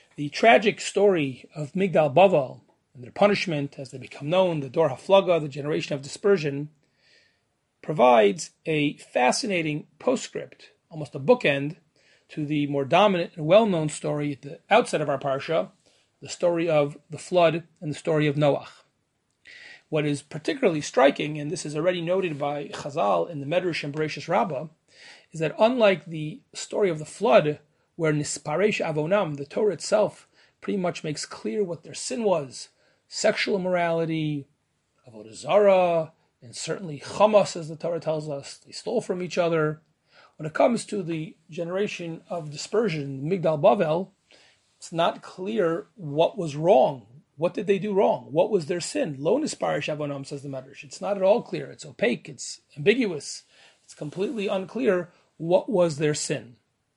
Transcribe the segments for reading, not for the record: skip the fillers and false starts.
The tragic story of Migdal Bavel and their punishment as they become known, the Dor HaFlaga, the generation of dispersion, provides a fascinating postscript, almost a bookend, to the more dominant and well-known story at the outset of our parsha, the story of the flood and the story of Noach. What is particularly striking, and this is already noted by Chazal in the Medrash and Bereshis Rabbah, is that unlike the story of the flood, where Nisparesh Avonam, the Torah itself, pretty much makes clear what their sin was, sexual immorality, avodah zarah, and certainly Chamas, as the Torah tells us, they stole from each other. When it comes to the generation of dispersion, Migdal Bavel, it's not clear what was wrong. What did they do wrong? What was their sin? Lo nisparish avonam, says the Medrash. It's not at all clear. It's opaque. It's ambiguous. It's completely unclear what was their sin.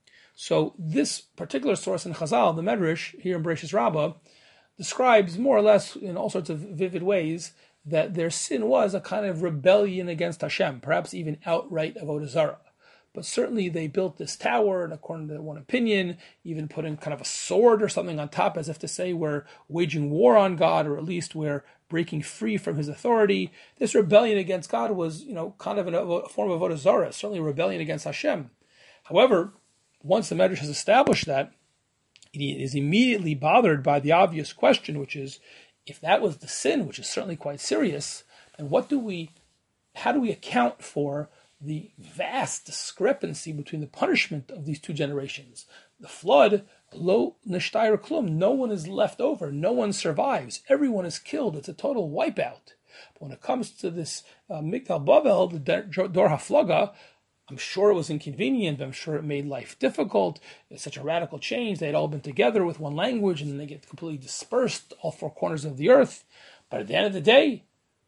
So this particular source in Chazal, the Medrash, here in Bereshis Rabbah, describes more or less in all sorts of vivid ways that their sin was a kind of rebellion against Hashem, perhaps even outright avodah zarah. But certainly they built this tower, and according to one opinion, even putting kind of a sword or something on top, as if to say we're waging war on God, or at least we're breaking free from His authority. This rebellion against God was, kind of a form of avodah zarah, certainly a rebellion against Hashem. However, once the Medrash has established that, he is immediately bothered by the obvious question, which is, if that was the sin, which is certainly quite serious, then how do we account for the vast discrepancy between the punishment of these two generations? The flood, lo nishtayr klum, no one is left over, no one survives, everyone is killed, it's a total wipeout. But when it comes to this Migdal Bavel, the Dor HaFlaga, I'm sure it was inconvenient, I'm sure it made life difficult. It's such a radical change. They had all been together with one language, and then they get completely dispersed, all four corners of the earth. But at the end of the day,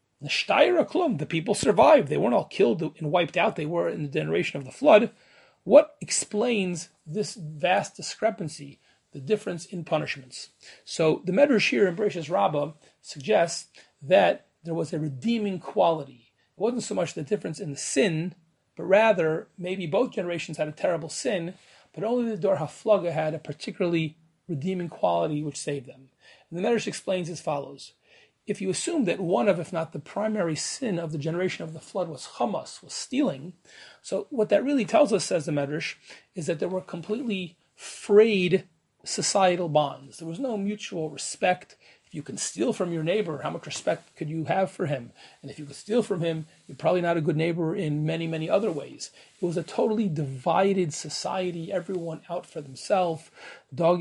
the people survived. They weren't all killed and wiped out. They were in the generation of the flood. What explains this vast discrepancy, the difference in punishments? So the Medrash here in Bereshis Rabbah suggests that there was a redeeming quality. It wasn't so much the difference in the sin, but rather maybe both generations had a terrible sin, but only the Dor HaFlaga had a particularly redeeming quality which saved them. And the Medrash explains as follows. If you assume that one of, if not the primary sin of the generation of the flood was Chamas, was stealing, so what that really tells us, says the Medrash, is that there were completely frayed societal bonds. There was no mutual respect. If you can steal from your neighbor, how much respect could you have for him? And if you could steal from him, you're probably not a good neighbor in many, many other ways. It was a totally divided society, everyone out for themselves. Dog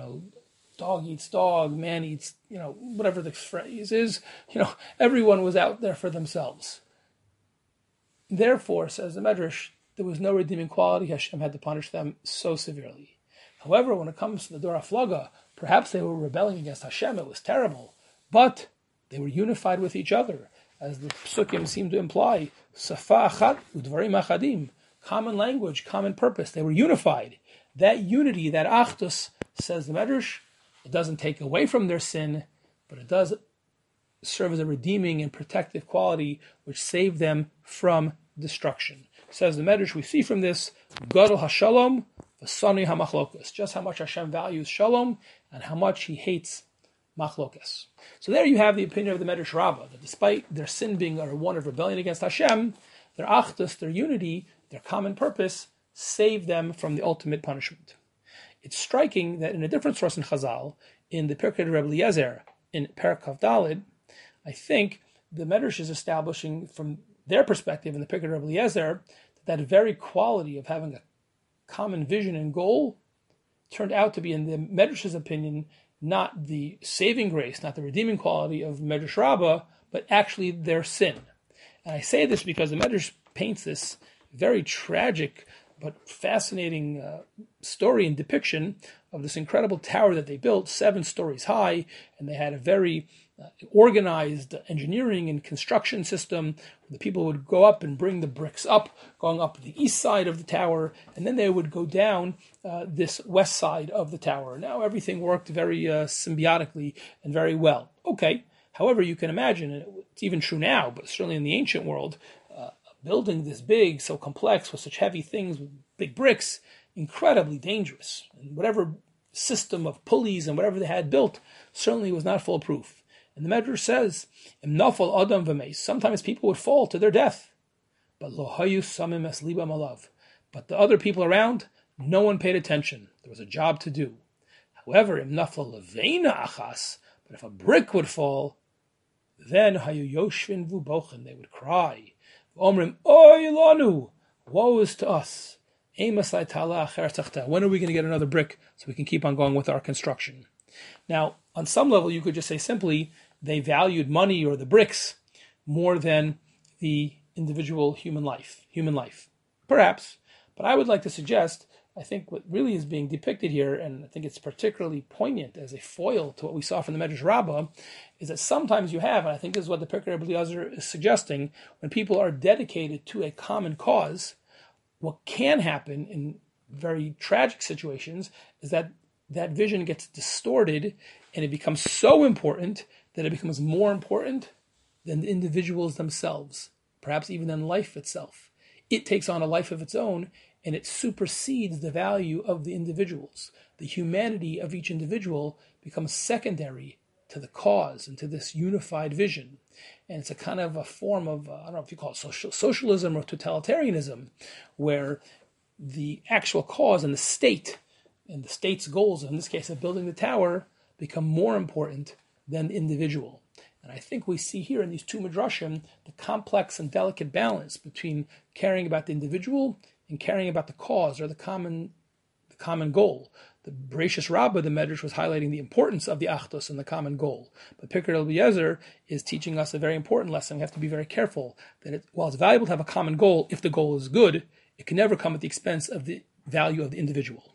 eats dog, man eats, whatever the phrase is, everyone was out there for themselves. Therefore, says the Medrash, there was no redeeming quality. Hashem had to punish them so severely. However, when it comes to the Dor HaFlaga, perhaps they were rebelling against Hashem, it was terrible, but they were unified with each other, as the Psukim seem to imply, Safa achat udvarim achadim, common language, common purpose. They were unified. That unity, that achdus, says the Medrash, it doesn't take away from their sin, but it does serve as a redeeming and protective quality which saved them from destruction. Says the Medrash, we see from this, Gadol HaShalom, V'sani HaMachlokas, just how much Hashem values Shalom and how much He hates Machlokas. So there you have the opinion of the Medrash Rabbah, that despite their sin being one of rebellion against Hashem, their achdus, their unity, their common purpose, saved them from the ultimate punishment. It's striking that in a different source in Chazal, in the Pirkei Rebbe Eliezer, in Perek Kav Daled, I think the Medrash is establishing from their perspective in the Pirkei Rebbe Eliezer that very quality of having a common vision and goal turned out to be, in the Medrash's opinion, not the saving grace, not the redeeming quality of Medrash Rabbah, but actually their sin. And I say this because the Medrash paints this very tragic but fascinating story and depiction of this incredible tower that they built, 7 stories high, and they had a very organized engineering and construction system. The people would go up and bring the bricks up, going up the east side of the tower, and then they would go down this west side of the tower. Now everything worked very symbiotically and very well. Okay, however, you can imagine, and it's even true now, but certainly in the ancient world, building this big, so complex, with such heavy things, with big bricks, incredibly dangerous. And whatever system of pulleys and whatever they had built certainly was not foolproof. And the Medrash says, "Im nafal adam v'meis." Sometimes people would fall to their death, but lo hayu samim es libam alav. But the other people around, no one paid attention. There was a job to do. However, im nafal leveina achas. But if a brick would fall, then hayu yoshvin vubochen. They would cry, "Omrim oy lanu, woe is to us." When are we going to get another brick so we can keep on going with our construction? Now, on some level, you could just say simply they valued money or the bricks more than the individual human life. Perhaps. But I would like to suggest, I think what really is being depicted here, and I think it's particularly poignant as a foil to what we saw from the Medrash Rabbah, is that sometimes you have, and I think this is what the Pirkei Rebbe Eliezer is suggesting, when people are dedicated to a common cause, what can happen in very tragic situations is that that vision gets distorted and it becomes so important that it becomes more important than the individuals themselves, perhaps even than life itself. It takes on a life of its own and it supersedes the value of the individuals. The humanity of each individual becomes secondary to the cause and to this unified vision. And it's a kind of a form of, I don't know if you call it socialism or totalitarianism, where the actual cause and the state's goals, in this case of building the tower, become more important than the individual. And I think we see here in these two midrashim the complex and delicate balance between caring about the individual and caring about the cause or the common goal. The Bereshis Rabbah, the Medrash, was highlighting the importance of the Achdus and the common goal. But Pirkei Rebbe Eliezer is teaching us a very important lesson. We have to be very careful that while it's valuable to have a common goal, if the goal is good, it can never come at the expense of the value of the individual.